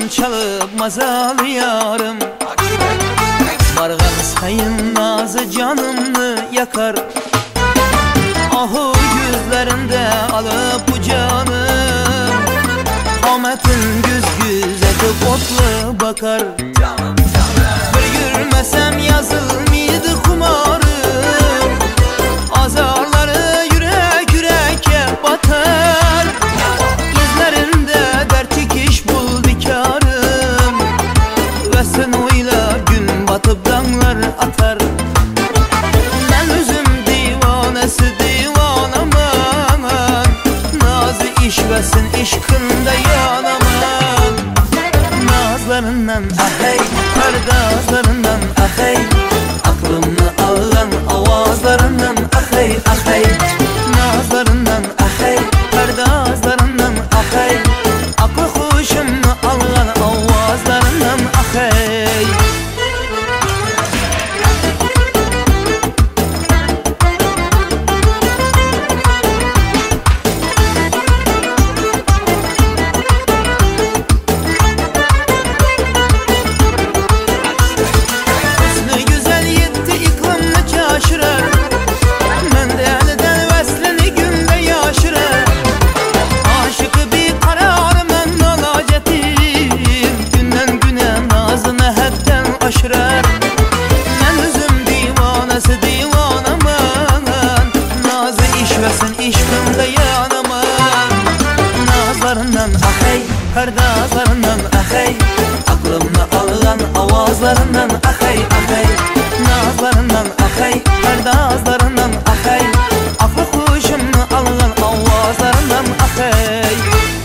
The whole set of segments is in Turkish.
çalıp mazalı yarım. Marğan sayın nazı canımı yakar. Ahu yüzlerinde alıp bu canım. Ahmet'in güz güz edip otlu bakar. Bir yürümesem yazılmıydı kumarım. Azarları yürek yüreğe batar. İzlerinde dert çekiş bul bikarım. Ve sen oyla gün batıp damlar atar. Ben özüm divanesi divanaman. Nazı işvesin işkında yanaman. Nazlarından ahey, perdazlarından ahey, aklımı alan avazlarından ahey ahey. Nazlarından ahey, perdazlarından ahey, aklı hoşumu alan avazlarından ahey. Ben özüm divanesi divanaman. Nazı işvesin işkımda yanaman. Nazlarından ahey, perdazlarından ahey, aklımı alan avazlarından ahey ahey. Nazlarından ahey, perdazlarından ahey, aklı hoşumu alan avazlarından ahey.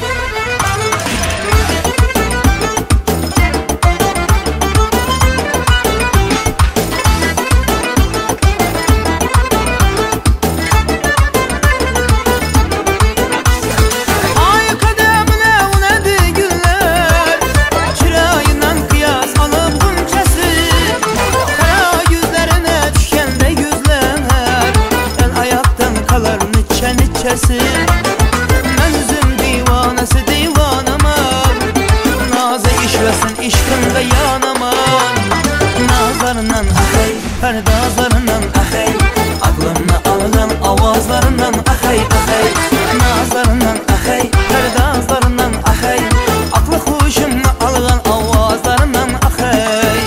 Ben özüm divanesi divanaman. Nazı işvesin işkında yanaman. Nazlarından ahey, perdazlarından ahey, aklımı alan avazlarından ahey ahey. Nazlarından ahey, perdazlarından ahey, aklı hoşumu alan avazlarından ahey.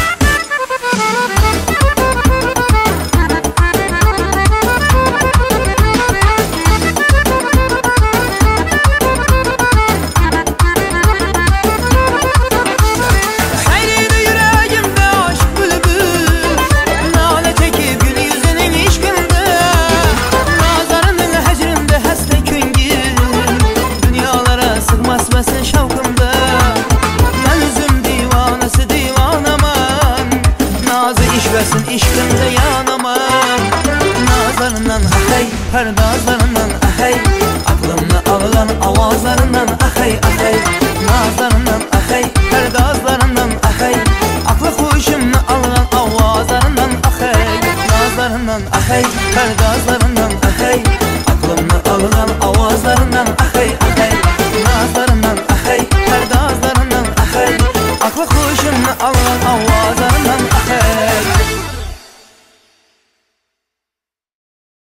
İşvesin işkında yanaman. Nazlarından ahey, perdazlarından ahey, aklımı alan avazlarından ahey ahey. Nazlarından ahey, perdazlarından ahey, aklı hoşumu alan avazlarından ahey. Nazlarından ahey, perdazlarından